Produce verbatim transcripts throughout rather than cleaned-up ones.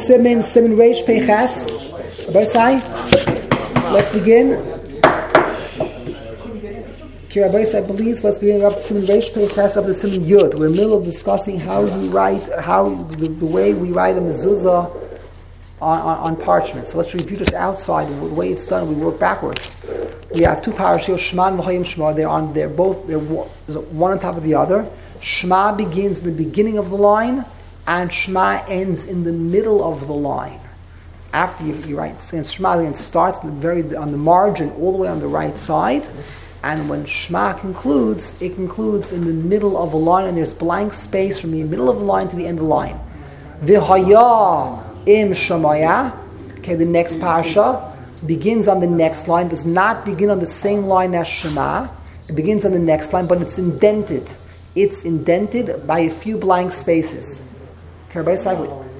Simin, Simin Reish Peiches. Let's begin. I believe, let's begin up to Simin Reish Peiches up to Simin Yud. We're in the middle of discussing how we write, how the, the way we write a mezuzah on, on, on parchment. So let's review this outside and the way it's done. We work backwards. We have two parashiyos, Shema and V'chayim Shema. They're on. They're both. They're one on top of the other. Shema begins in the beginning of the line, and Shema ends in the middle of the line. After you, you write, and Shema then starts on the very on the margin, all the way on the right side. And when Shema concludes, it concludes in the middle of the line, and there's blank space from the middle of the line to the end of the line. V'haya im Shemaya. Okay, the next parasha begins on the next line. Does not begin on the same line as Shema. It begins on the next line, but it's indented. It's indented by a few blank spaces. Okay, everybody say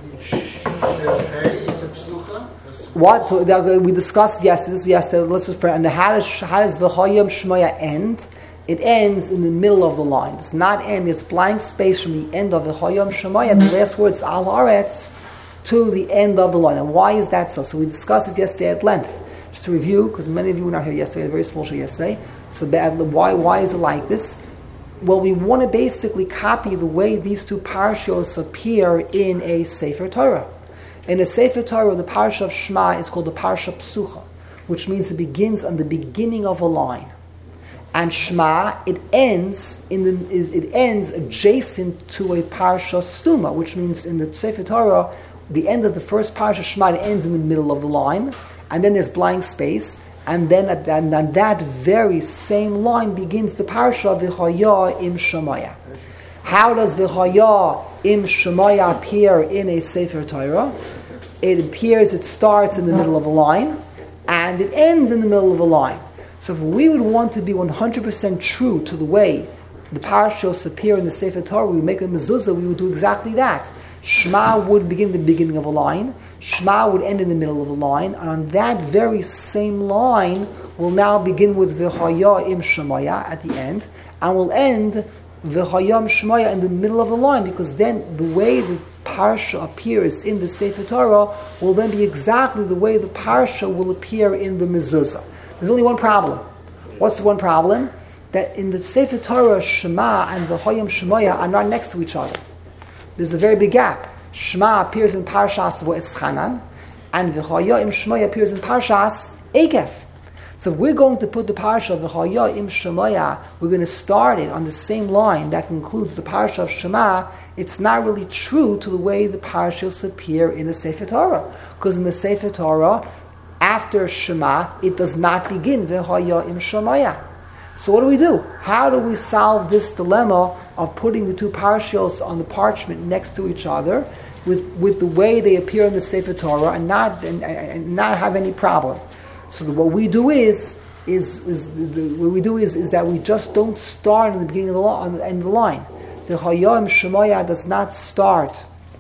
what? So we discussed yesterday. This yesterday. Let's just and how does how does V'chayim Shemaya end? It ends in the middle of the line. It does not end. It's blank space from the end of V'chayim Shemaya, the last words Al Haaretz, to the end of the line. And why is that so? So we discussed it yesterday at length. Just to review, because many of you were not here yesterday. We had a very small show yesterday. So why why is it like this? Well, we want to basically copy the way these two parashos appear in a Sefer Torah. In a Sefer Torah, the parasha of Shema is called the parasha Psucha, which means it begins on the beginning of a line. And Shema, it ends in the it ends adjacent to a parasha Stuma, which means in the Sefer Torah, the end of the first parasha Shema, it ends in the middle of the line, and then there's blank space, and then at that, on that very same line begins the parasha V'chaya im Shemaya. How does V'chaya im Shemaya appear in a Sefer Torah? It appears, it starts in the middle of a line, and it ends in the middle of a line. So if we would want to be one hundred percent true to the way the parashos appear in the Sefer Torah, we would make a mezuzah, we would do exactly that. Shema would begin the beginning of a line, Shema would end in the middle of a line, and on that very same line will now begin with V'chaya im Shemaya at the end, and will end V'chaya im Shemaya in the middle of the line, because then the way the parsha appears in the Sefer Torah will then be exactly the way the parsha will appear in the mezuzah. There's only one problem. What's the one problem? That in the Sefer Torah, Shema and V'chaya im Shemaya are not next to each other. There's a very big gap. Shema appears in Parshas V'eschanan, and V'chaya im Shemaya appears in Parshas Eikev. So if we're going to put the parsha of V'chaya im Shemaya, we're going to start it on the same line that concludes the parsha of Shema. It's not really true to the way the parashas appear in the Sefer Torah. Because in the Sefer Torah, after Shema, it does not begin V'chaya im Shemaya. So what do we do? How do we solve this dilemma of putting the two parashos on the parchment next to each other with, with the way they appear in the Sefer Torah and not and, and not have any problem? So what we do is is, is the, what we do is, is that we just don't start in the beginning of the line, on the end of the line. The V'chaya im Shemaya does not start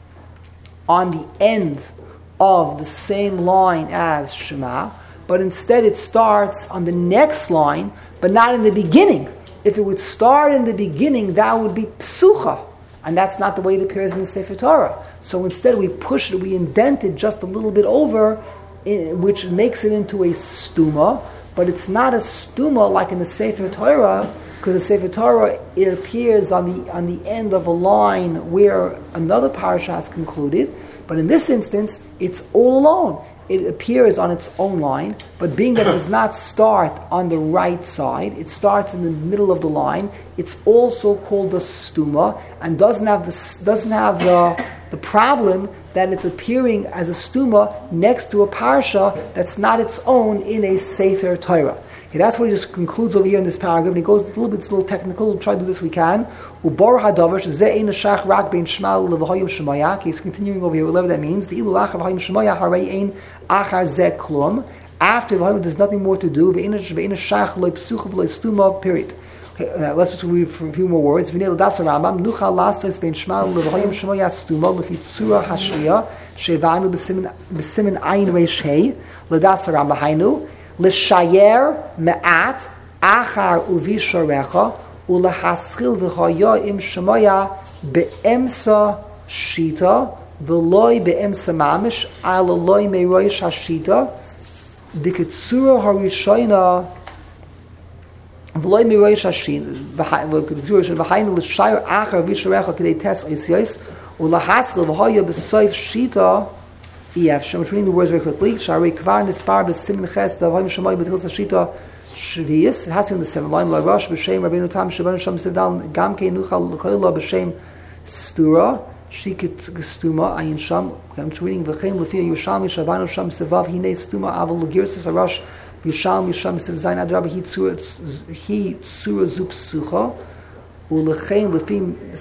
on the end of the same line as Shema, but instead it starts on the next line, but not in the beginning. If it would start in the beginning, that would be Psucha, and that's not the way it appears in the Sefer Torah. So instead we push it, we indent it just a little bit over, in, which makes it into a Stuma, but it's not a Stuma like in the Sefer Torah, because the Sefer Torah, it appears on the on the end of a line where another parasha has concluded, but in this instance, it's all alone. It appears on its own line, but being that it does not start on the right side, it starts in the middle of the line. It's also called the Stuma, and doesn't have the doesn't have the the problem that it's appearing as a Stuma next to a parsha that's not its own in a Sefer Torah. Okay, that's what he just concludes over here in this paragraph, and he goes a little bit, it's a little technical. We'll try to do this we can. Ubor hadavar shezeh ein shach rak bein Shema lev'chayim Shemaya. He's continuing over here, whatever that means. The ilu achar v'chayim Shemaya harei ein achar zeh klum. After v'chayim, there's nothing more to do. Ve'ein shach loy psucha v'loy stuma. Period. Okay, uh, let's just read for a few more words. V'nei l'das Rambam nuchal lastos bein Shema lev'chayim Shemaya stuma lefi tzura hashriya shevanu b'simin ayin reish hey l'das Rambam hainu. L'shayer me'at achar uvisharecha ulehaschil v'chaya im shemaya be'emsa shita V'loi be'emsa mamish ala loi me'roish hashita dikitsura harishayna v'loi me'roish hashita v'hayin l'shayr achar v'sharecha k'dei tes oisiyos u'lahaskil v'haya b'soif shita ef shem. I'm reading the words very quickly. Shari kvar nispar b'simin ches davayim shemay b'tchils hashita shvius. It has in the seven line l'rosh b'shem Rabbeinu Tam Shabbat Shem Sevdal gam kei nuchal l'chayla b'shem stura shikit gestuma ayin sham. I'm reading v'chein l'fia Yerushalmi Shabbat Shem Sevav hinei stuma aval l'girsas harash Yerushalmi Shem Sev Zayin adrab he tzura he tzura zup sucha u'lechein l'fi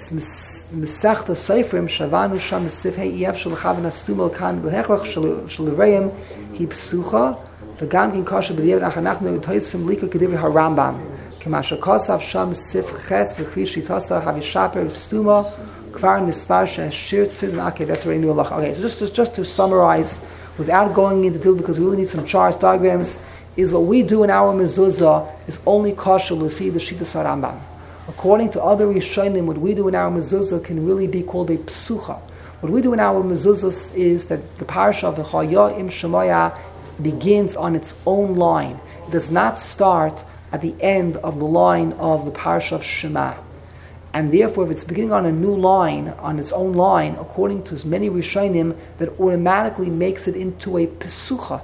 mesachta seifrim shavanu sham sif hey ef shel chavna stuma kan b'hechach shel shel reim he psucha v'gam kin kasha b'diavad achanachnu v'toisim lika k'divrei harambam k'masha kosav sham sif ches v'chvi shitasa havishaper stuma kvar nispar she'ashir tzid. Okay, that's very new halach. Okay, so just, just just to summarize, without going into detail, because we really need some charts, diagrams, is what we do in our mezuzah is only kosher l'fi the shitas harambam. According to other Rishonim, what we do in our mezuzah can really be called a psucha. What we do in our mezuzah is that the parasha of the Chaya im Shemaya begins on its own line. It does not start at the end of the line of the parasha of Shema. And therefore, if it's beginning on a new line, on its own line, according to many Rishonim, that automatically makes it into a psucha.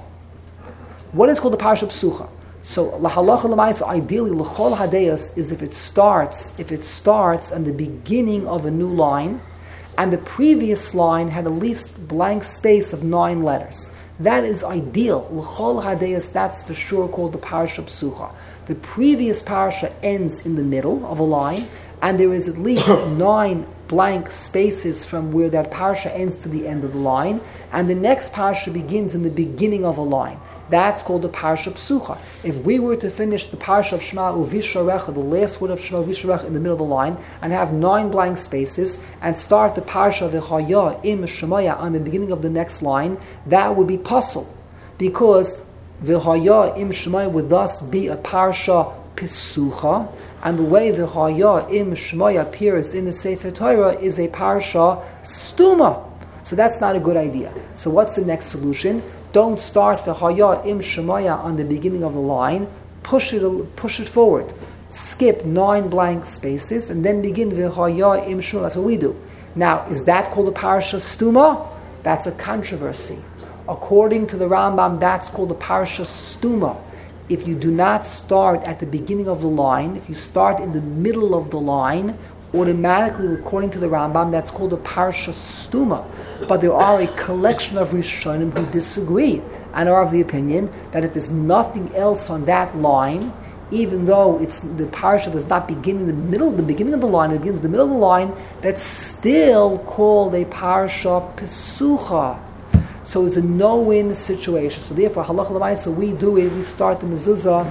What is called the parasha psucha? So lahalacha l'maisa, ideally l'chol hadeyas is if it starts, if it starts at the beginning of a new line, and the previous line had at least blank space of nine letters. That is ideal. L'chol hadeyas, that's for sure called the parasha psucha. The previous parasha ends in the middle of a line, and there is at least nine blank spaces from where that parasha ends to the end of the line, and the next parasha begins in the beginning of a line. That's called the Parsha Psucha. If we were to finish the Parsha of Shema Uvisharecha, the last word of Shema Uvisharecha in the middle of the line, and have nine blank spaces, and start the Parsha of V'chaya im Shemaya on the beginning of the next line, that would be puzzle. Because V'chaya im Shemaya would thus be a Parsha Psucha, and the way V'chaya im Shemaya appears in the Sefer Torah is a Parsha Stuma. So that's not a good idea. So what's the next solution? Don't start V'chaya im Shemaya on the beginning of the line. Push it, push it forward. Skip nine blank spaces and then begin V'chaya im Shemaya. That's what we do. Now, is that called a Parsha Stuma? That's a controversy. According to the Rambam, that's called a Parsha Stuma. If you do not start at the beginning of the line, if you start in the middle of the line, automatically, according to the Rambam, that's called a Parsha Stuma. But there are a collection of Rishonim who disagree and are of the opinion that if there's nothing else on that line, even though it's the Parsha does not begin in the middle, the beginning of the line, it begins in the middle of the line, that's still called a Parsha Pesucha. So it's a no-win situation. So therefore, halacha l'maisa, we do it, we start the mezuzah,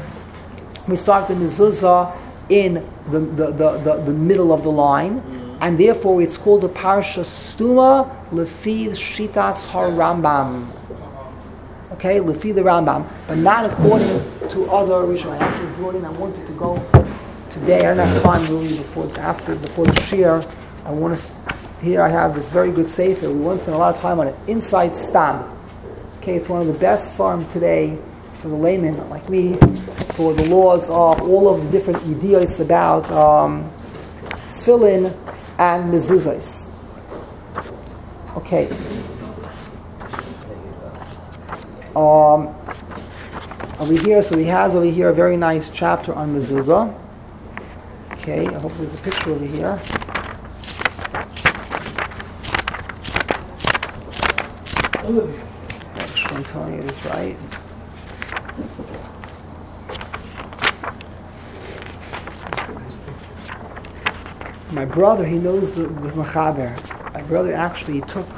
we start the mezuzah in the, the, the, the, the middle of the line, and therefore it's called a Parsha Stuma lefi shitas harambam. Okay, lefi the Rambam, but not according to other Rishonim. I actually brought in, I wanted to go today, I don't have time really before, after, before the Shir. I want to, here I have this very good Sefer, we want to spend a lot of time on it, Inside Stam. Okay, it's one of the best farm today for the layman like me, for the laws of all of the different ideas about um, tefillin and mezuzahs. Okay. Um, over here, so he has over here a very nice chapter on mezuzah. Okay, I hope there's a picture over here. I'm telling you this right. My brother, he knows the, the Mechaber. My brother actually he took.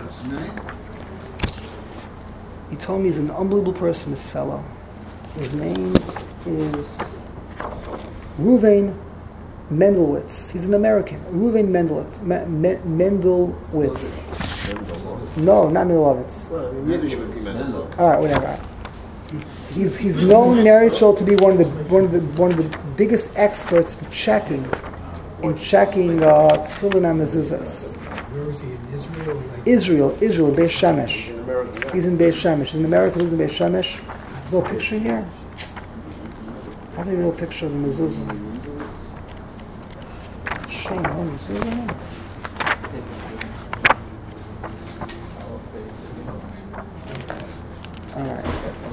He told me he's an unbelievable person, this fellow. His name is Reuven Mendelowitz. He's an American. Reuven Mendelowitz. Me, Me, Mendelowitz. No, not Mendelowitz. All right, whatever. He's he's known in Eretz to be one of the one of the one of the biggest experts for checking in checking uh, tefillin and mezuzahs. Where was he, in Israel? Like Israel, Israel, Beis Shemesh. He's in America. He's in Beis Shemesh. He's in America, he's in Beis Shemesh. There's no picture here. I have a little picture of the mezuzah. Shame, no mezuzah. Alright.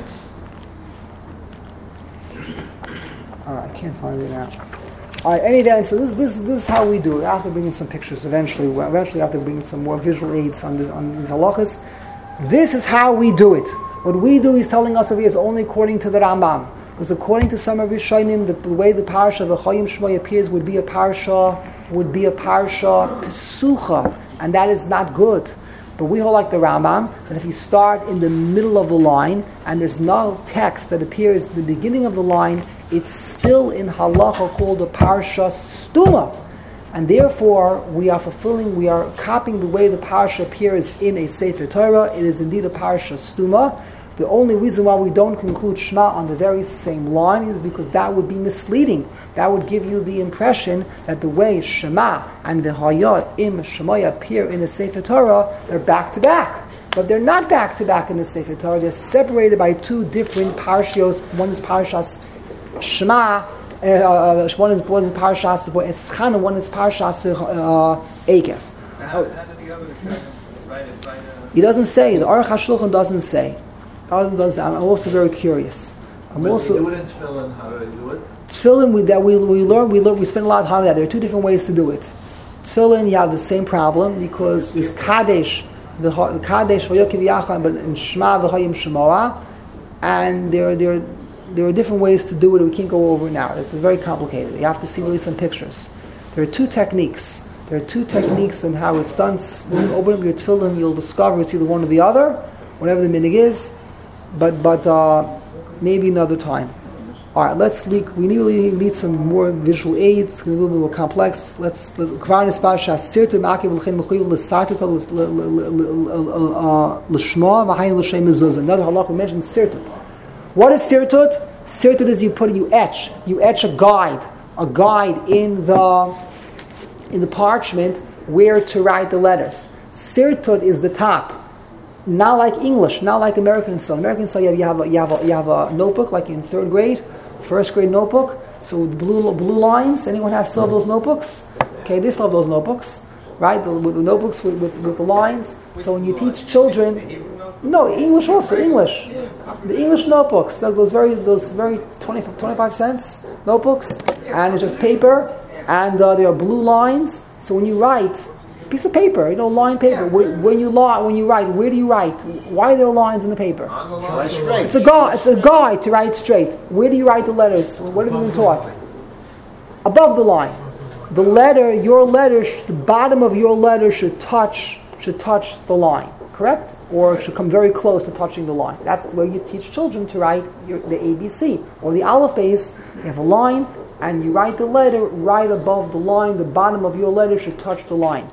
Alright, I can't find it now. Alright, any day, so this, this, this is how we do it. I have to bring in some pictures eventually. Eventually I have to bring in some more visual aids on, the, on these halachas. This is how we do it. What we do, he's telling us over here, is only according to the Rambam. Because according to some of Rishonim, the, the way the parsha of V'chayim Shmoi appears would be a parsha, would be a parsha pesucha, and that is not good. But we hold like the Rambam, that if you start in the middle of the line, and there's no text that appears at the beginning of the line, it's still in halacha called a parsha stuma. And therefore, we are fulfilling, we are copying the way the parsha appears in a Sefer Torah. It is indeed a parsha stuma. The only reason why we don't conclude Shema on the very same line is because that would be misleading. That would give you the impression that the way Shema and V'haya im Shemaya appear in the Sefer Torah, they're back to back. But they're not back to back in the Sefer Torah. They're separated by two different parshios. One is Parshas Shema, uh, one is one is Parshas Eschan, and one is Parshas uh, Eikev. So how, how did the other write it? Write it? He doesn't say. The Aruch HaShulchan doesn't say. I'm also very curious. I'm when also you do it in Tefillin, how do they do it? Tefillin, we, that we we learn, we learn, we spend a lot of time on that. There are two different ways to do it. Tefillin, you have the same problem because it's Kadesh, the Kadesh V'yokiv Yachad, but in Shema V'hayim Shemoah, and there there there are different ways to do it. We can't go over it now. It's very complicated. You have to see really some pictures. There are two techniques. There are two techniques in how it's done. When you open up your Tefillin, you'll discover it's either one or the other, whatever the minig is. But but uh, maybe another time. All right, let's leak. We really need some more visual aids. It's a little bit more complex. Let's. Kvanis Parshas Sirtu Ma'akev L'Chein Mechuyev L'Sartu L'Shma V'Hayin L'Shem Mezuzah. Another halach we mentioned Sirtut. What is Sirtut? Sirtut is you put you etch you etch a guide a guide in the in the parchment where to write the letters. Sirtut is the top. Not like English, not like American style. American style, you have, you have a, you have a notebook like in third grade, first grade notebook. So the blue blue lines. Anyone have still have those notebooks? Okay, they still have those notebooks, right? The, with the notebooks with, with, with the lines. So when you teach children, no English also English, the English notebooks, those very those very twenty, twenty-five cents notebooks, and it's just paper, and uh, there are blue lines. So when you write. Piece of paper, you know, line paper. When you lie, when you write, where do you write? Why are there lines in the paper? On the line. Straight. It's a guide. It's a guide to write straight. Where do you write the letters? What have you been taught? Above the line. The letter, your letter, the bottom of your letter should touch should touch the line. Correct? Or it should come very close to touching the line. That's the way you teach children to write your, the A B C or the Aleph base. You have a line, and you write the letter right above the line. The bottom of your letter should touch the line.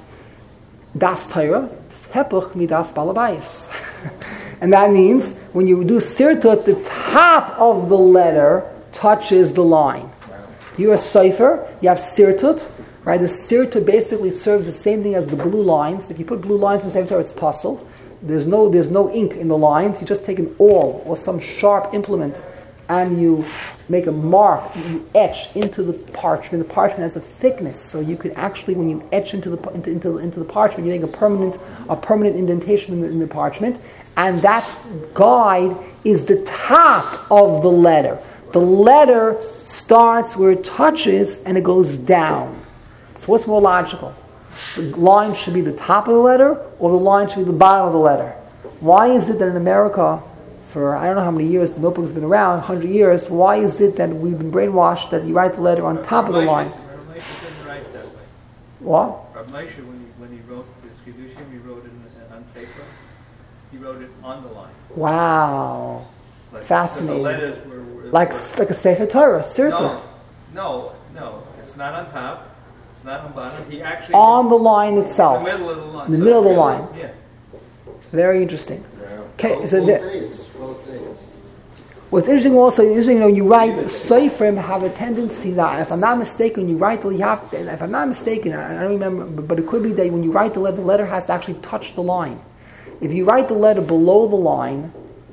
Das Torah, hepuch midas balabayis. And that means when you do sirtut, the top of the letter touches the line. You're a cipher, you have sirtut, right? The sirtut basically serves the same thing as the blue lines. If you put blue lines in Sefer Torah, it's puzzle. There's no there's no ink in the lines. You just take an awl or some sharp implement and you make a mark, you etch into the parchment. The parchment has a thickness, so you could actually, when you etch into the into into, into the parchment, you make a permanent a permanent indentation in the, in the parchment, and that guide is the top of the letter. The letter starts where it touches and it goes down. So what's more logical? The line should be the top of the letter, or the line should be the bottom of the letter? Why is it that in America, for I don't know how many years the notebook has been around, one hundred years, why is it that we've been brainwashed that you write the letter on top of the line? Rav Moshe didn't write that way. What? Rav Moshe, when he, when he wrote this Kiddushim, he wrote it on paper. He wrote it on the line. Wow. Like, Fascinating. The letters were, were Like were, like a Sefer Torah, Sirtut. no, no, no. It's not on top. It's not on bottom. He actually On the line itself. In the middle of the line. In the So middle of the really, line. Yeah. Very interesting. Okay, Both so the, days, both days. What's interesting also, interesting, you know, you write, Seifrim have a tendency that, if I'm not mistaken, you write, you have to, if I'm not mistaken, I don't remember, but it could be that when you write the letter, the letter has to actually touch the line. If you write the letter below the line,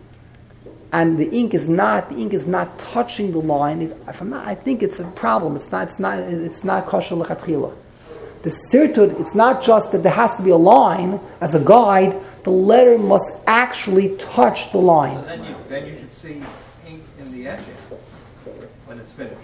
and the ink is not, the ink is not touching the line, if, if I'm not, I think it's a problem. It's not, it's not, it's not kosher lechatchila. The sirtut, it's not just that there has to be a line as a guide, the letter must actually touch the line. So then you, then you can see ink in the etching when it's finished.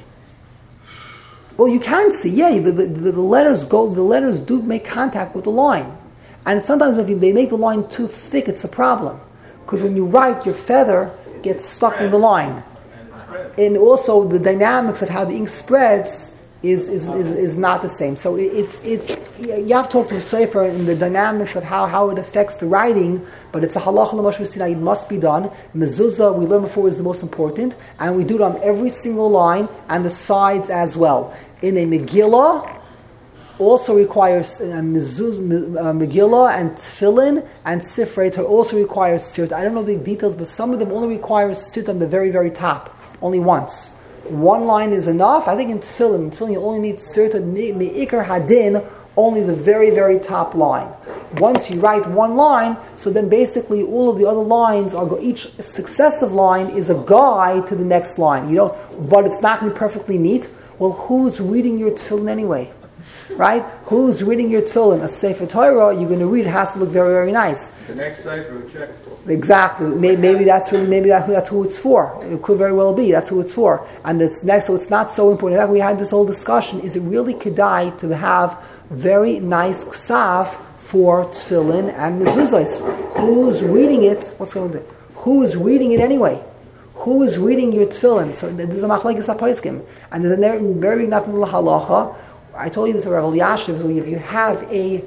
Well, you can see, yeah, the, the, the, the letters go, the letters do make contact with the line. And sometimes if you, they make the line too thick, it's a problem. Because when you write, your feather gets stuck in the line. And also the dynamics of how the ink spreads is is, is, is not the same. So it, it's it's you have to talk to a sefer in the dynamics of how, how it affects the writing, but it's a halacha l'moshe v'sinai, it must be done. Mezuzah, we learned before, is the most important, and we do it on every single line and the sides as well. In a Megillah, also requires uh, mezuz, uh, Megillah and Tefillin and Sifrei Torah also requires sirt. I don't know the details, but some of them only require sirt on the very, very top, only once. One line is enough. I think in Tefillin, in Tefillin you only need sirt me'ikar hadin, only the very, very top line. Once you write one line, so then basically all of the other lines are go, each successive line is a guide to the next line. You don't, but it's not going to be perfectly neat. Well, who's reading your Tefillin anyway? Right? Who's reading your Tefillin? A Sefer Torah, you're going to read, it has to look very, very nice. The next cipher who checks. Exactly. Maybe, maybe that's really, maybe that, that's who it's for. It could very well be. That's who it's for. And it's next, so it's not so important. In fact, we had this whole discussion. Is it really kedai to have very nice ksav for Tefillin and mezuzos? Who's reading it? What's going on? Who is reading it anyway? Who is reading your Tefillin? So there's a machlekes hapaiskim, and there's a very big nafim halacha. I told you this about Rav Elyashiv. So if you have a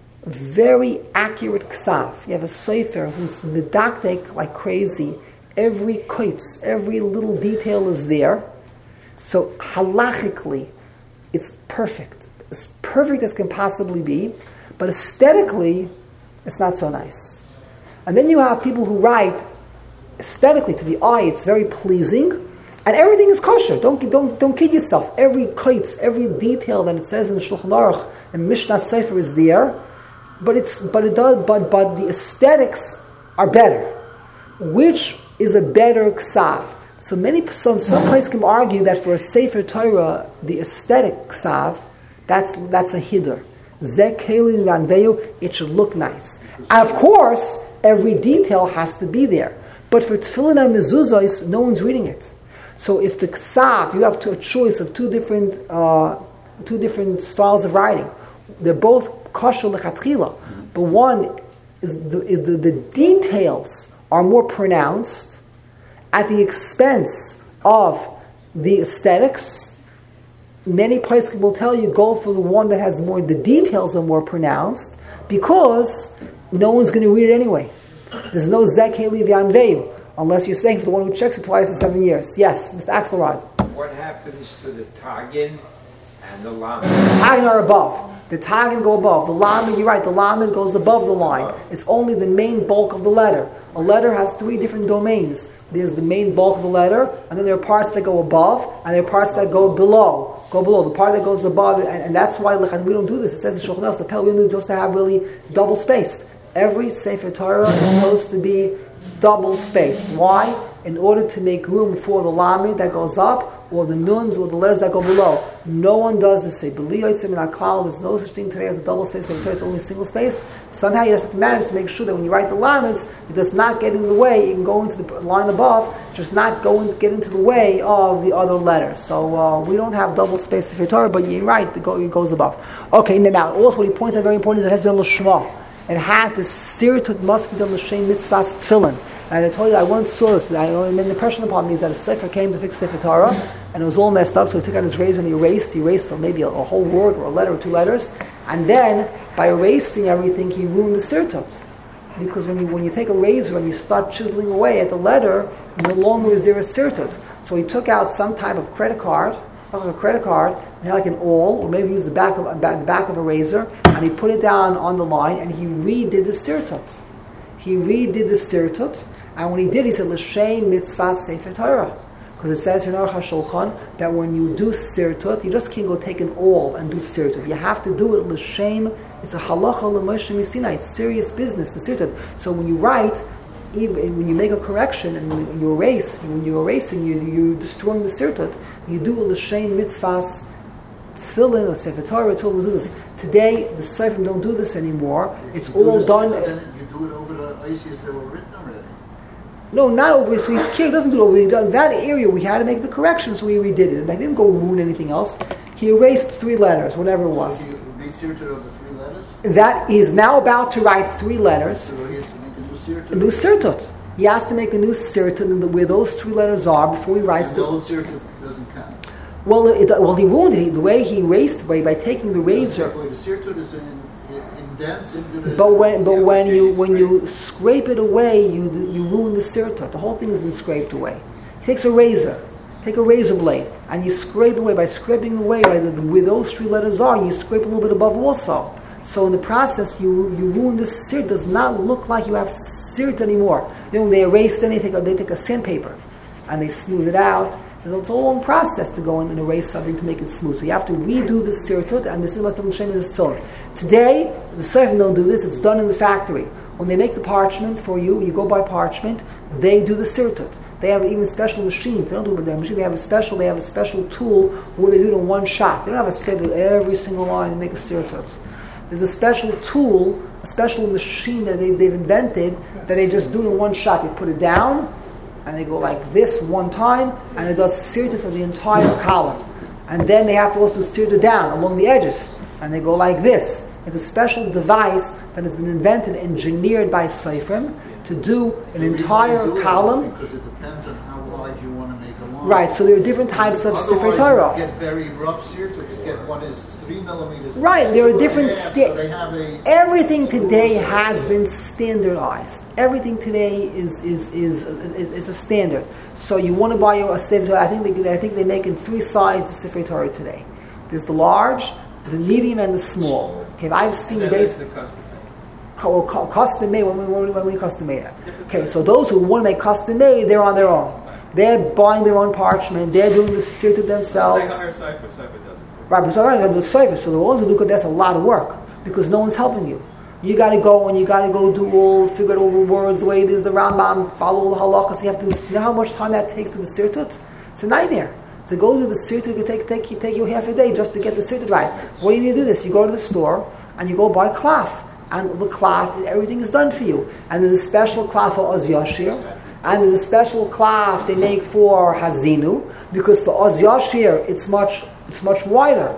very accurate ksav, you have a sefer who's medaktek like crazy, every koitz, every little detail is there. So halachically, it's perfect, as perfect as can possibly be. But aesthetically, it's not so nice. And then you have people who write aesthetically to the eye, it's very pleasing, and everything is kosher. Don't don't don't kid yourself. Every koitz, every detail that it says in the Shulchan Aruch and Mishnah Sefer is there, but it's but it does but but the aesthetics are better. Which is a better ksav? So many some some places can argue that for a Sefer Torah, the aesthetic ksav, that's that's a hiddur. Zek Keli Ranveyu, it should look nice. And of course, every detail has to be there. But for Tefillin and mezuzos, no one's reading it. So if the ksav, you have to, a choice of two different uh, two different styles of writing. They're both kosher lechatchila, but one is the, is the the details are more pronounced at the expense of the aesthetics. Many places will tell you go for the one that has more, the details are more pronounced, because no one's going to read it anyway. There's no Zekei Livyan Veyu, unless you're saying for the one who checks it twice in seven years. Yes, Mister Axelrod. What happens to the Tagin and the Lamed? The Tagin are above. The Tagin go above. The Lamed, you're right, the Lamed goes above the line. It's only the main bulk of the letter. A letter has three different domains. There's the main bulk of the letter, and then there are parts that go above, and there are parts that go below. Go below. The part that goes above, and, and that's why we don't do this. It says in Shulchan Aruch, the Pel, we don't supposed to have really double spaced. Every Sefer Torah is supposed to be double spaced. Why? In order to make room for the Lamed that goes up, or the Nuns, or the letters that go below. No one does this. Say, there's no such thing today as a double space. It's only single space. Somehow you have to manage to make sure that when you write the Lameds, it does not get in the way. You can go into the line above, just not go and get into the way of the other letters. So uh, we don't have double space Sefer Torah, but you're right, it goes above. Okay, now also what he points out very important is it has to be l'shma. It had the sirtut must be done l'shem mitzvahs tefillin. And I told you, I once saw this. I made an impression upon me is that a sefer came to fix Sefer Torah, and it was all messed up. So he took out his razor and he erased. He erased maybe a, a whole word or a letter or two letters, and then by erasing everything, he ruined the sirtut. Because when you when you take a razor and you start chiseling away at the letter, no longer is there a sirtut. So he took out some type of credit card, like a credit card, and he had like an awl, or maybe he used the back of the back of a razor, and he put it down on the line, and he redid the sirtut. He redid the sirtut. And when he did, he said, L'shem mitzvah sefer Torah. Because it says in Aruch HaShulchan that when you do sirtut, you just can't go take an awl and do sirtut. You have to do it l'shem. It's a halacha l'moshe misina. It's serious business, the sirtut. So when you write, even when you make a correction and when you erase, when you're erasing, you, you're destroying the sirtut. You do it l'shem mitzvahs, tefillin, or sefer Torah, tefillin. Today, the Seifrim don't do this anymore. It's all done. Then you do it over the ices that were written already. No, not over. So he's he doesn't do it over. He does, that area we had to make the correction, so he redid it. And I didn't go ruin anything else. He erased three letters, whatever it was. So he made sirtut of the three letters? That he is now about to write three letters. So he has to make a new sirtut? A new sirtut. He has to make a new sirtut where those three letters are before he writes and the the old sirtut doesn't count. Well, it, well, he ruined it. The way he erased by by taking the razor. The sirtut is in, in, indents into the. But when but when you when you scrape it away, you you ruin the sirtut. The whole thing has been scraped away. He takes a razor, take a razor blade, and you scrape away by scraping away by the, where those three letters are. You scrape a little bit above also. So in the process, you you ruin the sirt. It does not look like you have sirt anymore. You know, they erase then they take a, they take a sandpaper, and they smooth it out. It's all in process to go in and erase something to make it smooth. So you have to redo the sirtut, and this is what the Shem is told. Today, the Seifrim don't do this. It's done in the factory. When they make the parchment for you, you go buy parchment. They do the sirtut. They have even special machines. They don't do it with their machine. They have a special. They have a special tool where they do it in one shot. They don't have a set of every single line and make a sirtut. There's a special tool, a special machine that they, they've invented that they just do it in one shot. They put it down, and they go like this one time, and it does sirtut of the entire column. And then they have to also sirtut down along the edges, and they go like this. It's a special device that has been invented, engineered by Seifrim to do an The reason entire you do it is column. because it depends on how wide you want to make a line. Right, so there are different types of Sefer Otherwise, Torah. you get very rough sirtut. You get one is three millimeters. Right, six there are foot different and a half, sta- so they have a Everything today Schools. has been standardized. Everything today is is is is, is a standard. So you want to buy a Sefer Torah. I think they I think they make in three sizes of Sefer Torah today. There's the large, the medium, and the small. Okay, I've seen That base is the custom. co- co- custom made. When we when we, when we custom made it. Okay, so those who want to make custom made, they're on their own. They're buying their own parchment. They're doing the sirtut They themselves. hire Cypher, Cypher does it. Right, but so right, the Sefer. So the ones who do it, that's a lot of work because no one's helping you. You got to go and you got to go do all, figure out all the words the way it is. The Rambam, follow the halachas. You have to. You know how much time that takes to the sirtut? It's a nightmare. To go to the sirtut, it could take take you take you half a day just to get the sirtut right. What do you need to do this? You go to the store and you go buy cloth, and the cloth, everything is done for you. And there's a special cloth for Oz Yashir, and there's a special cloth they make for Hazinu because for Oz Yashir it's much it's much wider.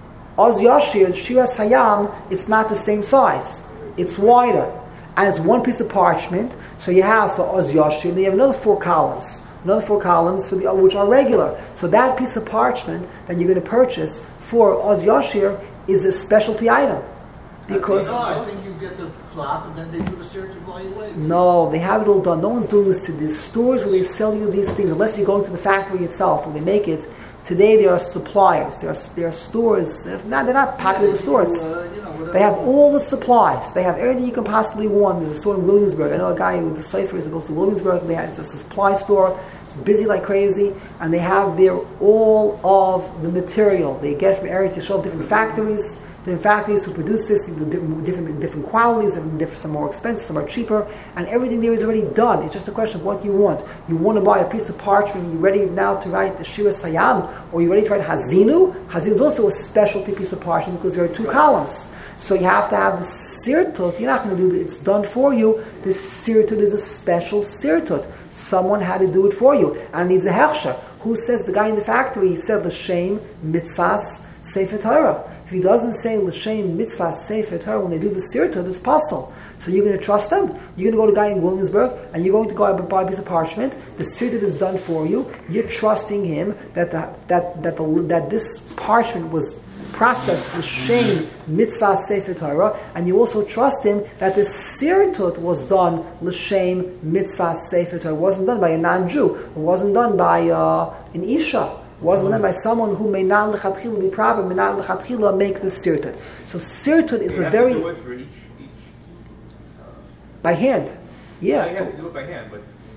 Oz Yashir, Shiras Hayam, it's not the same size. It's wider. And it's one piece of parchment. So you have for Oz Yashir, you have another four columns. Another four columns for the which are regular. So that piece of parchment that you're going to purchase for Oz Yashir is a specialty item. Because No, I think you get the cloth and then they do the sirtut while you wait. no, they have it all done. No one's doing this to the stores where they sell you these things, unless you go into the factory itself where they make it. Today there are suppliers, there are there are stores. They're not, they're not popular Yeah, they stores. do, uh, you know, whatever. They have all the supplies. They have everything you can possibly want. There's a store in Williamsburg. I know a guy who the Seifers that goes to Williamsburg. They have, it's a supply store. It's busy like crazy, and they have there all of the material they get from Eretz Yisrael, different factories. Different factories who produce this, the different, different different qualities, and different, some more expensive, some are cheaper, and everything there is already done. It's just a question of what you want. You want to buy a piece of parchment, you're ready now to write the Shiras Hayam, or you're ready to write Hazinu. Hazinu is also a specialty piece of parchment because there are two columns. So you have to have the sirtut. You're not going to do it, it's done for you. The sirtut is a special sirtut. Someone had to do it for you, and it needs a hechsher. Who says the guy in the factory? He said l'shem mitzvahs sefer Torah. If he doesn't say l'shem mitzvah sefer Torah when they do the sirtut, it's possible. So you're going to trust them. You're going to go to a guy in Williamsburg and you're going to go buy a piece of parchment. The sirtut is done for you. You're trusting him that the, that that the, that this parchment was processed l'shem mitzvah sefer Torah, and you also trust him that the sirtut was done l'shem mitzvah sefer Torah. It wasn't done by a non-Jew. It wasn't done by uh, an isha. Wasn't done by someone who may not lechatchila be proper, may not lechatchila make the sirtut. So sirtut is You a have very to do it for each, each uh, by hand. yeah, Yeah. you have to do it by hand, but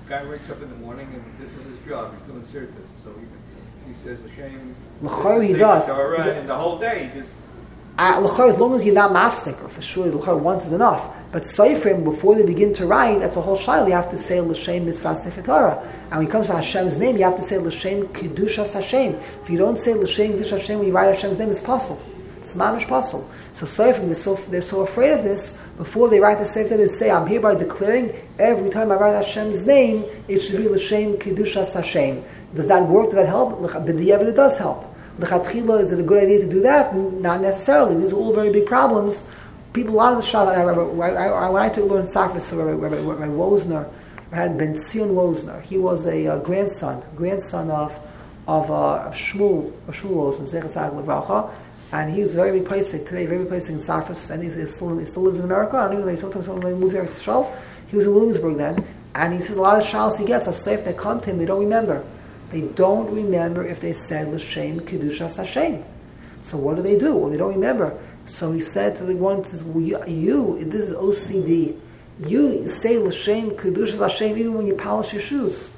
guy wakes up in the morning and this is his job. He's doing sirtut. So he, he says Hashem. L'chayr he does. And the whole day he just. Uh, l'chayr, as long as you're not mafsik, for sure, l'chayr once is enough. But Seifrim, before they begin to write, that's a whole shayla. You have to say L'shem Mitzvah Sefer Torah. And when it comes to Hashem's name, you have to say L'shem Kedushas Hashem. If you don't say L'shem Kedushas Hashem when you write Hashem's name, it's puzzle. It's mamish puzzle. So Seifrim, they're so, they're so afraid of this, before they write the Sefer, they say, I'm hereby declaring, every time I write Hashem's name, it should be L'shem Kedushas Hashem. Does that work? Does that help? B'diavad it does help. L'chatchila, is it a good idea to do that? Not necessarily. These are all very big problems. People, a lot of the shah, I, I, I, when I took learn Safra, so Rabbi, Rabbi, Rabbi Wozner, I had Ben Zion Wozner. He was a uh, grandson, grandson of of, uh, of Shmuel, of Shmuel Wozner, Zechat Tzaddik Levracha, and he was very big placing today, very big placing in Safra, and he's, he's still, he still lives in America. I don't know, sometimes when he moved here to Israel, he was in Williamsburg then, and he says a lot of shahs he gets are safe. They come to him, they don't remember. They don't remember if they said L'shem Kedushas Hashem. So what do they do? Well, they don't remember. So he said to the one, says, well, you, you, this is O C D. You say L'shem Kedushas Hashem even when you polish your shoes.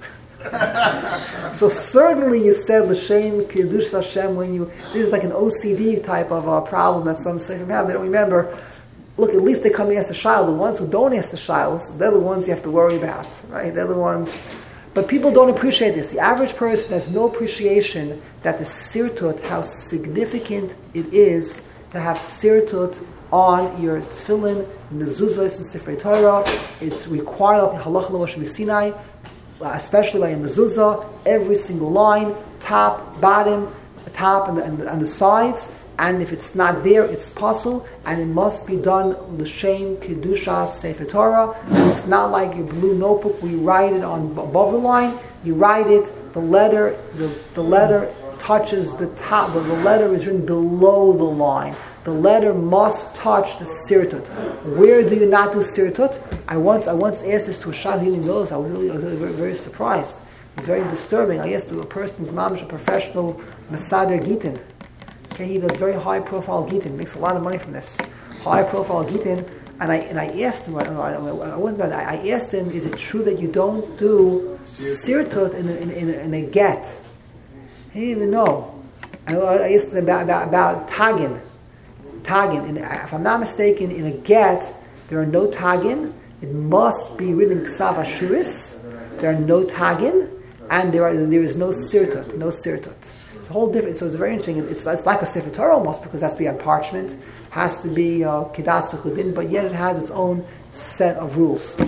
So certainly you said L'shem Kedushas Hashem when you. This is like an O C D type of uh, problem that some say have. They don't remember. Look, at least they come and ask the child. The ones who don't ask the child, they're the ones you have to worry about, right? They're the ones. But people don't appreciate this. The average person has no appreciation that the sirtut, how significant it is to have sirtut on your tefillin, mezuzos, and sefer Torah. It's required of halacha l'Moshe Sinai, especially by a mezuzah, every single line, top, bottom, top, and the, and the, and the sides. And if it's not there, it's puzzle, and it must be done l'shem kedushas sefer Torah. And it's not like your blue notebook where you write it on above the line. You write it, the letter, the, the letter touches the top, but the letter is written below the line. The letter must touch the sirtut. Where do you not do sirtut? I once, I once asked this to a shad he didn't know this. I was really, I was really very, very surprised. It's very disturbing. I asked to a person's mamish, a professional masader gitin. Okay, he does very high profile gitin, makes a lot of money from this. High profile gitin, and I and I asked him, I don't know, I, I, wasn't about that. I asked him, is it true that you don't do sirtut in a, in, in, in a get? He didn't even know. I, I asked him about about, about tagin, tagin. In, if I'm not mistaken, in a get there are no tagin. It must be written ksav ashuris. There are no tagin, and there are there is no sirtut, no sirtut. It's a whole different. So it's very interesting. It's, it's like a sefer Torah almost, because it has to be on parchment, has to be kedas uh, chudin, but yet it has its own set of rules.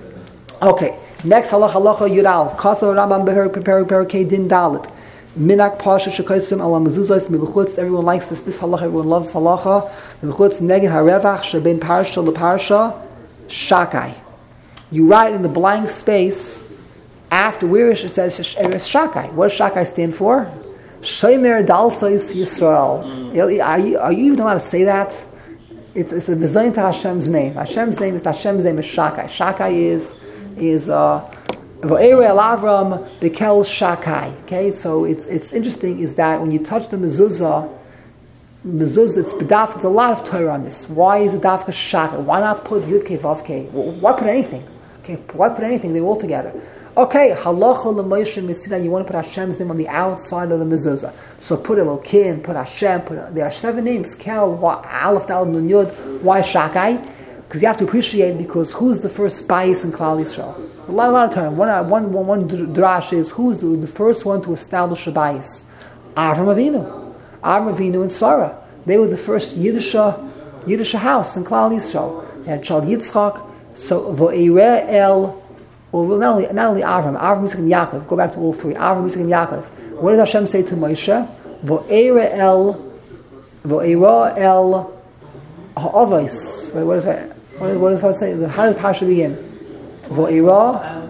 Okay, next halacha halacha yural kasar Rambam beher preparing parakei din dalit minak pasha shekaisum ala mezuzos mebechutz. Everyone likes this. This halacha, everyone loves halacha. Mebechutz neged harevach sheben parsha leparsha shakai. You write in the blank space after where it says shakai. What does shakai stand for? Shomer Dalsais Yisrael. Mm. Are you are you even allowed to say that? It's it's a design to Hashem's name. Hashem's name is Hashem's name is Shakai. Shakai is is uh Vo'ere El Avram Bekel Shakai. Okay, so it's it's interesting is that when you touch the mezuzah, mezuzah it's bedaf. It's a lot of Torah on this. Why is it dafka Shakai? Why not put Yud Kei Vav Kei? Why put anything? Okay, why put anything? They're all together. Okay, halacha l'Moshe Sinai. You want to put Hashem's name on the outside of the mezuzah. So put Elokim, put Hashem. Put there are seven names. Kel, Aleph, Daled, Nun, Yud. Why Shakai? Because you have to appreciate. Because who's the first bias in Klal Yisrael? A lot, a lot of time. One, one, one, one drash is who's the, the first one to establish a bias? Avram Avinu, Avram Avinu and Sarah. They were the first Yiddish, Yiddish house in Klal Yisrael. They had child Yitzchak. So Vo'ere El. Well, not only not only Avram, Avram, Yitzchak, and Yaakov. Go back to all three. Avram, Yitzchak, and Yaakov. What does Hashem say to Moshe? Vo'era el, vo'era el ha'avos. What is that? What is what does it say? How does Parsha begin? Vo'era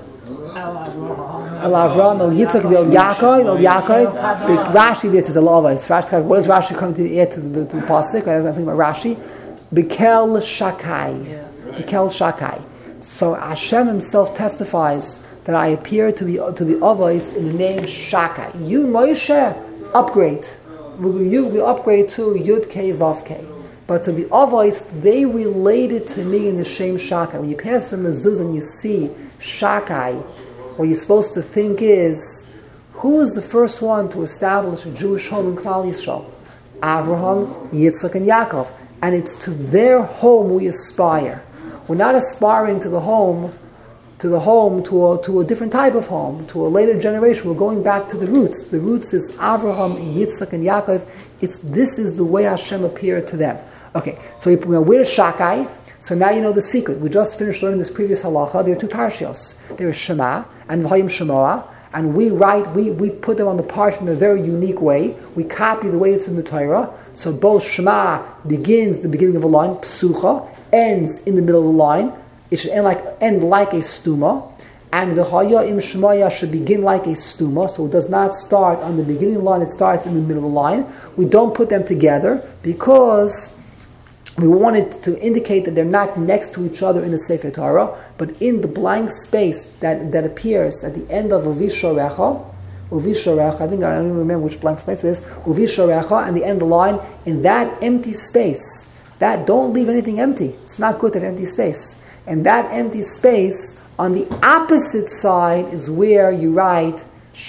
el Avram, el Yitzchak, el Yaakov, el Yaakov. Rashi this is el avos. Rashi, what does Rashi come to the air to the to the pasuk? I'm thinking about Rashi. Bekel Shakai. Bekel Shakai. So Hashem Himself testifies that I appear to the to the Avos in the name Shakai. You Moshe upgrade. You will upgrade to Yud Kei Vav Kei. But to the Avos, they related to me in the same Shakai. When you pass the mezuzah and you see Shakai, what you're supposed to think is, who was the first one to establish a Jewish home in Klal Yisrael? Avraham, Yitzchak, and Yaakov. And it's to their home we aspire. We're not aspiring to the home, to the home, to a, to a different type of home, to a later generation. We're going back to the roots. The roots is Avraham, Yitzchak, and Yaakov. It's, this is the way Hashem appeared to them. Okay, so we're Shakai. So now you know the secret. We just finished learning this previous halacha. There are two parashiyos. There is Shema and V'hayim Shemoah. And we write, we, we put them on the parsha in a very unique way. We copy the way it's in the Torah. So both Shema begins the beginning of a line, Psucha, ends in the middle of the line. It should end like end like a stuma. And the Haya'im Shemaya should begin like a stuma. So it does not start on the beginning of the line, it starts in the middle of the line. We don't put them together because we wanted to indicate that they're not next to each other in the Sefer Torah, but in the blank space that, that appears at the end of Uvishorecha, Uvishorecha, I think I don't remember which blank space it is, Uvishorecha, and the end of the line, in that empty space, that don't leave anything empty. It's not good to have empty space. And that empty space, on the opposite side, is where you write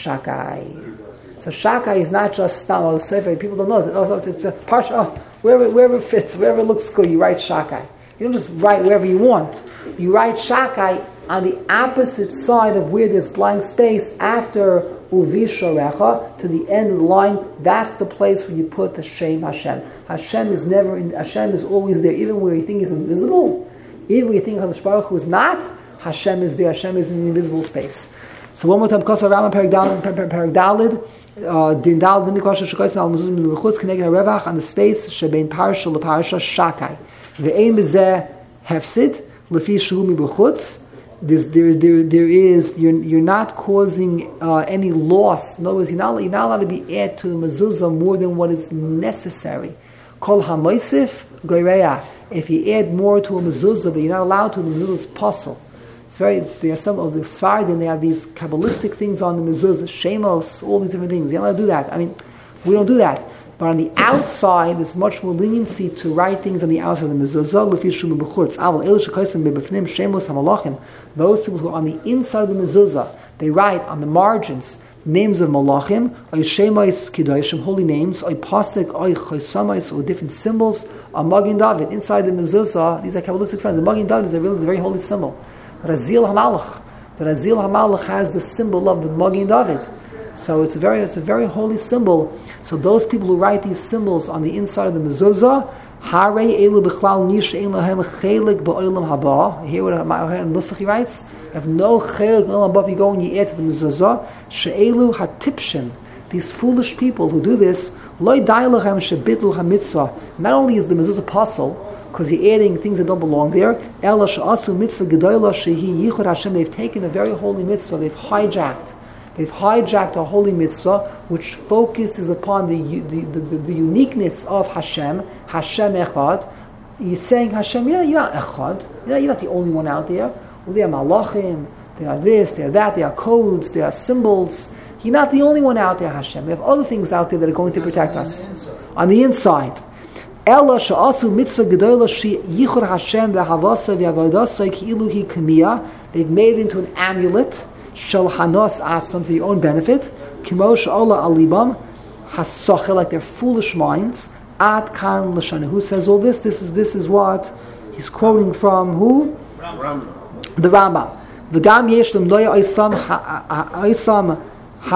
Shakai. So Shakai is not just Stam al Sefer. People don't know it. Oh, it's a parsha. Oh, wherever, wherever it fits, wherever looks good, you write Shakai. You don't just write wherever you want. You write Shakai on the opposite side of where there's blank space after Uvishorecha to the end of the line. That's the place where you put the Shem Hashem. Hashem is never in, Hashem is always there, even where you think he's invisible. Even when you think HaKadosh Baruch Hu is not, Hashem is there. Hashem is in the invisible space. So one more time, Kosa Rama Perek Dalid. Din Dalid V'nikosha Shekoysen Al Mezuzim L'Chutz K'neged HaRevach on the space Shebein Parsha L'Parsha Shakai. Ve'ein B'zeh Hefsid L'fi Shehu Mi B'chutz. There, there, there is, you're, you're not causing uh, any loss. In other words, you're not, you're not allowed to be add to the mezuzah more than what is necessary. Kol HaMoisif Goyreah. If you add more to a mezuzah that you're not allowed to, the mezuzah is puzzle. It's very, there are some of the Sfardim, they have these Kabbalistic things on the mezuzah, Shemos, all these different things. You're not allowed to do that. I mean, we don't do that. But on the outside, there's much more leniency to write things on the outside of the mezuzah. Those people who are on the inside of the mezuzah, they write on the margins names of malachim, or shemais kiddushim, holy names, or pasuk, or chosamais, or different symbols. A Magen David inside the mezuzah, these are Kabbalistic signs. The Magen David is a really very holy symbol. Razil Hamalach. The Razil Hamalach has the symbol of the Magen David. So it's a very, it's a very holy symbol. So those people who write these symbols on the inside of the mezuzah, Hare elu b'chlal nish ein lahem chelik ba'olam haba. Here what Nusach writes, if no chelik ba'olam haba, you go and you add to the mezuzah, she'elu hatipshim. These foolish people who do this, loy dailachem shebitlu hamitzvah. Not only is the mezuzah puzzle, because you're adding things that don't belong there, ela she'asu mitzvah gedola shehi yichud Hashem. They've taken a very holy mitzvah, they've hijacked. They've hijacked a holy mitzvah which focuses upon the the, the, the, the uniqueness of Hashem, Hashem Echad. You're saying Hashem, you're not, you're not Echad, you're not, you're not the only one out there. Well, they are malachim, they are this, they are that, they are codes, they are symbols. You're not the only one out there, Hashem. We have other things out there that are going to protect us. On the inside. Ella she'asu mitzvah gedola she yichur Hashem v'havasa v'avodasa ki'ilu hi k'miyah. They've made it into an amulet. Shel hanos atzman, for your own benefit. Kimo she'ola alibam hasochel, like their foolish minds. Ad kan l'shana. Who says all this? This is this is what he's quoting from who? Rambam. The Rambam. V'gam yesh lem loya oisam oisam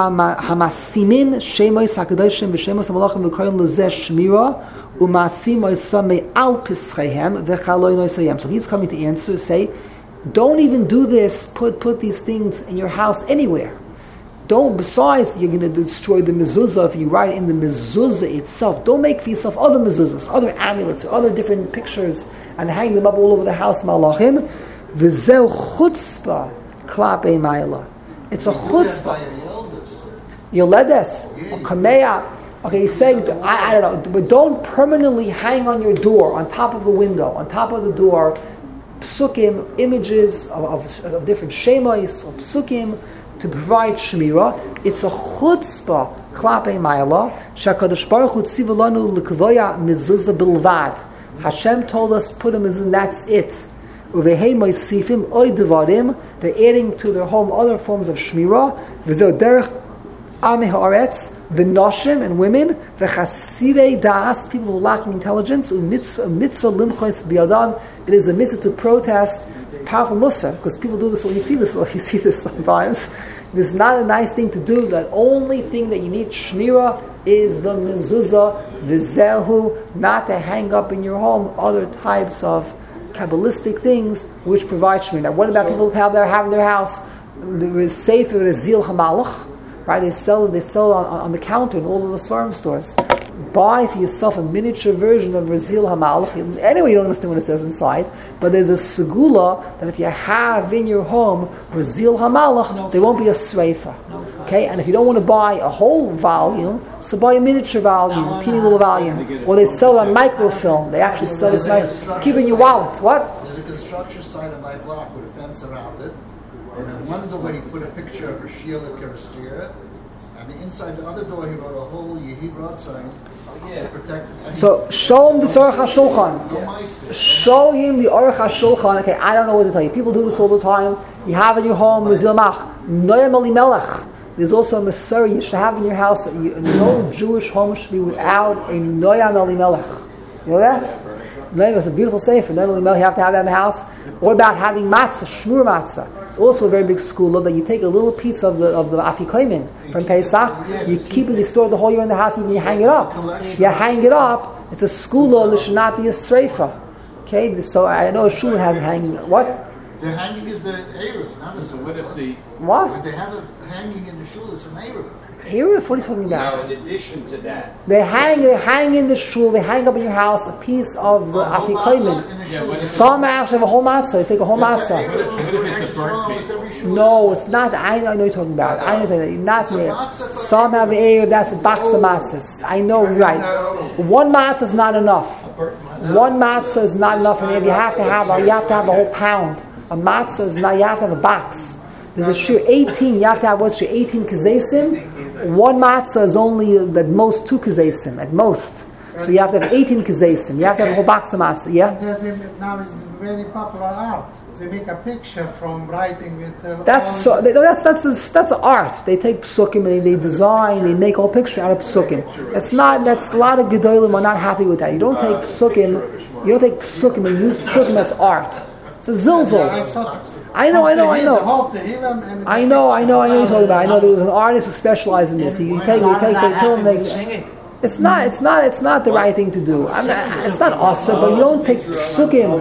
hamasimin shemois hakadoshim v'shemos hamalachim v'koyin lezeh shmira umasim oisam me'al pischeihem v'chaloy noisayem. So he's coming to answer, say, don't even do this, put put these things in your house anywhere. Don't, besides you're going to destroy the mezuzah if you write in the mezuzah itself. Don't make for yourself other mezuzahs, other amulets, or other different pictures, and hang them up all over the house, malachim. V'zeu chutzpah klapei ma'ila. It's a chutzpah. Yoledes, or kameya. Okay, he's saying, I, I don't know, but don't permanently hang on your door, on top of the window, on top of the door, psukim, images of, of, of different shemais, or psukim, to provide shmira. It's a chutzpah, klapei ma'ala, shakadosh baruch hu tziva lanu l'kavoya mezuzah bilvad. Hashem told us, put a mezuzah, and that's it. Uvehei moisifim oy devarim. They're adding to their home other forms of shmira. V'zo derech Ami haaretz, the noshim and women, the chasirei daas, people who are lacking intelligence, mitzvah limchois biyadam. It is a mitzvah to protest. It's a powerful mussar because people do this. You see this. You see this sometimes. It's not a nice thing to do. The only thing that you need shmira is the mezuzah, the zehu, not to hang up in your home other types of kabbalistic things which provide shmira. Now, what about so, people who have their have in their house the sefer Zil Hamalach? Right, they sell they sell on, on the counter in all of the farm stores. Buy for yourself a miniature version of Razil Hamalach. Anyway, you don't understand what it says inside, but there's a segula that if you have in your home Razil Hamalach, no there won't be a sreifa. No okay, and if you don't want to buy a whole volume, so buy a miniature volume, a teeny little volume. Or they sell a microfilm. They actually sell this nice. Keep it in your wallet. What? There's a construction site on my block with a fence around it. And in one door he put a picture of Rashiel and Kerastira, and the inside the other door he wrote a whole Yehid Rod sign to protect it. So show him the Aruch HaShulchan. Show him the Aruch HaShulchan. Okay, I don't know what to tell you. People do this all the time. You have in your home Razil Mach, Noyam Elimelech. There's also a Masari you should have in your house. That you, no Jewish home should be without a Noyam Elimelech. You know that? Noyam is a beautiful sefer. Noyam Elimelech, you have to have that in the house. What about having matzah, shmur matzah? It's also a very big school that you take a little piece of the of the afikoimin from Pesach, you keep it, you store it the whole year in the house, even you hang it up. You hang it up. It's a school that should not be a streifa. Okay, so I know a shul has it hanging. What? The hanging is the Eruv, not the. So what if the what? If they have it hanging in the shul, it's an Eruv. Eruv? What are you talking about? In addition to that, they hang, they hang in the shul. They hang up in your house a piece of the afikoimin. Some actually have a whole matzah. They take a whole matzah. What if it's a burnt piece? No, it's not. I know, I know you're talking about. I know you're talking about. Not there. Some have Eruv. That's a box of matzahs. I know, right? One matzah is not enough. One matzah is not enough. And you have to have. A, you have to have a whole pound. A matzah is not. You have to have a box. There's a shir eighteen. You have to have what's shir eighteen kazesim. One matzah is only uh, at most two kazesim. At most. So you have to have eighteen kazesim. You have to have a whole box of matzah. Yeah. Now it's very popular art. They make a picture from writing with. Uh, that's so. They, that's that's that's, that's art. They take psukim and they, they design. They make a whole picture out of psukim. That's not. That's a lot of gedolim are not happy with that. You don't take psukim. You don't take psukim and use psukim as art. It's a zilzal. I know, I know, I know. I know, I know, I know what you're talking about. I know there was an artist who specialized in this. He take, he take, they kill him. They, it's not, it's not, it's not the right thing to do. I'm not, it's not awesome, but you don't take psukim.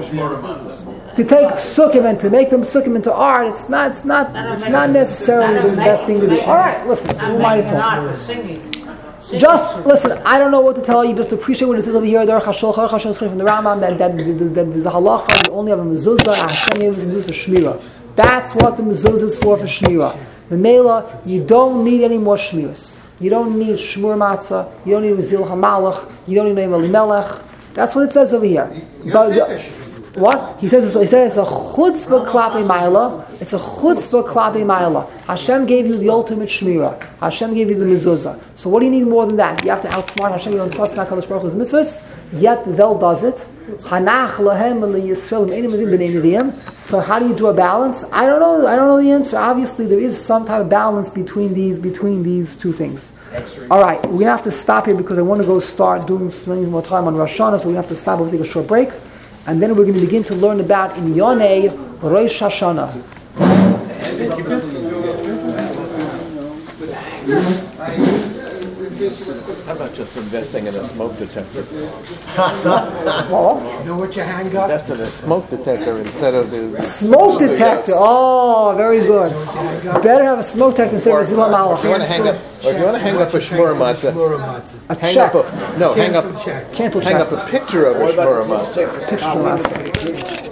To take psukim and to make them psukim into art, it's not, it's not, it's not necessarily the best thing to do. All right, listen, who am I to talk? Just listen. I don't know what to tell you. Just appreciate what it says over here. There, Chashol, Chashol from the Rambam that that, that, that there's a halacha. You only have a mezuzah. Hashem gave us a mezuzah for shmira. That's what the mezuzah is for for shmira. The mela, you don't need any more shmiras. You don't need shmur matzah. You don't need Razil Hamalach. You don't need Elimelech. That's what it says over here. But, what? He says, he says it's a chutzpah klapi ma'ila. It's a chutzpah klapi ma'ila. Hashem gave you the ultimate shmira. Hashem gave you the mezuzah. So what do you need more than that? You have to outsmart Hashem. You don't trust in HaKadosh Baruch Hu's mitzvahs. Yet the Vel does it. Hanach lahem liyisrael me'enim b'nei neviim. So how do you do a balance? I don't know. I don't know the answer. Obviously, there is some type of balance between these between these two things. All right, we're gonna have to stop here because I want to go start doing spending more time on Rosh Hashanah. So we have to stop. We'll take a short break. And then we're going to begin to learn about in Yonei Rosh Hashanah. How about just investing in a smoke detector? Well, you know what you hang up? Invest in a smoke detector instead of the smoke detector. Oh, very good. Better have a smoke detector instead of a Zillah Malach. If you want to hang up, or if you want to hang up a shmura matzah, a hang check. up a no, hang up, Cancel hang check. up a picture of a shmura matzah. Picture of matzah.